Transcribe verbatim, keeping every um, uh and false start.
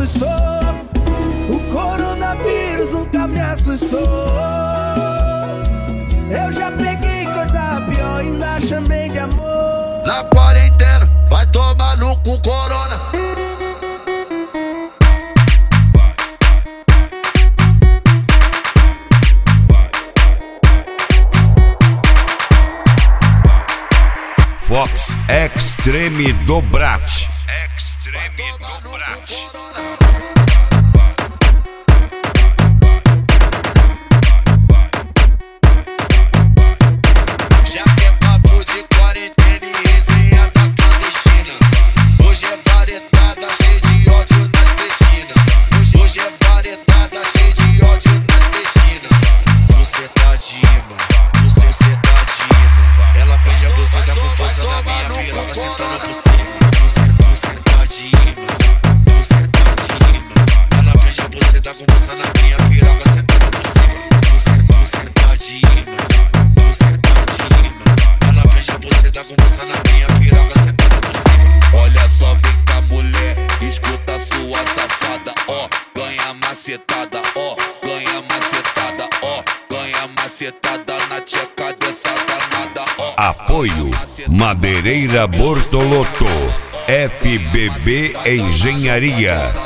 assustou. O coronavírus nunca me assustou. Eu já peguei coisa pior, ainda chamei de amor. Na quarentena, vai tomar no cu corona. Fox Extreme Dobrat. Extreme Dobrat. Já que é papo de quarentena e resenha da clandestina, hoje é varetada cheia de ódio nas cretinas. Hoje é varetada cheia de ódio nas cretinas. Você tá de imã, você cê tá de imã. Ela prende a blusa da composta na minha piroca sentando por cima. Você, você tá de imã, você tá de imã. Ela prende a blusa da composta na minha piroca sentando por cima. Você, você tá de imã, você tá de imã. Ela prende a blusa da composta na minha piroca sentando por cima. Olha só, vem cá mulher, escuta sua safada, ó. Ganha macetada, ó. Ganha macetada, ó. Ganha macetada na tcheca dessa danada, ó. Apoio Madeireira Bortolotto, F B B Engenharia.